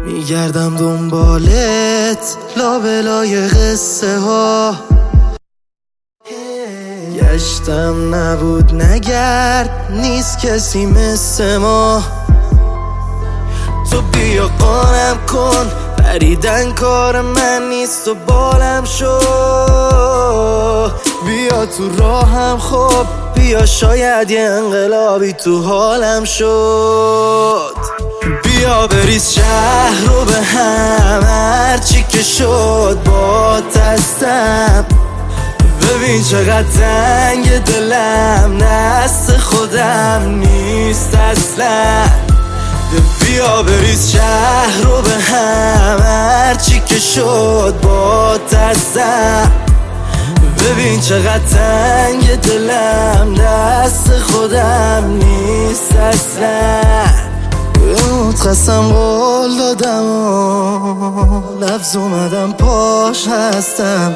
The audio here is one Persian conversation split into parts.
میگردم دنبالت لابلای قصه ها، گشتم نبود نگرد، نیست کسی مثل ما. تو بیا قانم کن، پریدن کار من نیست و بالم شو. بیا تو راهم خب، بیا شاید یه انقلابی تو حالم شد. بیا بریز شهر رو به هم، هرچی که شد با دستم. ببین چقدر تنگ دلم، دست خودم نیست اصلا. بیا بریز شهر رو به هم، هرچی که شد با دستم. ببین چقدر تنگ دلم، دست خودم نیست اصلا. قسم قول دادم و لفظ اومدم پاش هستم.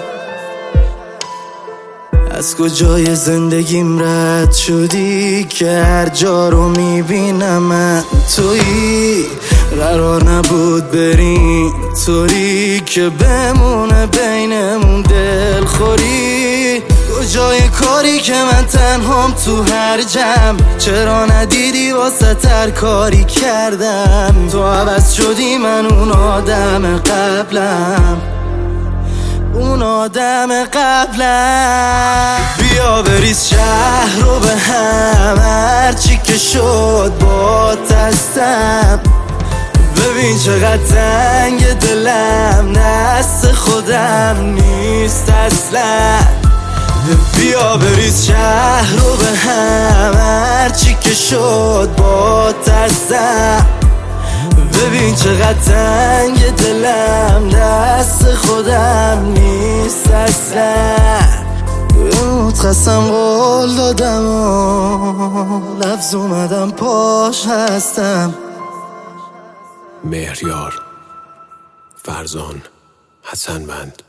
از کجای زندگیم رد شدی که هر جا رو میبینم من تویی. قرار نبود بریم طوری که بمونه بینمون دلخوری. کجای کاری که من تنهام تو هر جمع، چرا ندیدی واسه تر کاری کردم. تو عوض شدی، من اون آدم قبلم، اون آدم قبلم. بیا بریز شهر رو به هم، هرچی که شد با دستم. ببین چقدر تنگ دلم، دست خودم نیست اصلا. بیا بریز شهر رو به هم، هرچی که شد با دستم. ببین چقدر تنگ دلم، دست خودم نیست اصلا. قسم قول دادم و لفظ اومدم پاش هستم. مهریار، فرزان، حسن بند.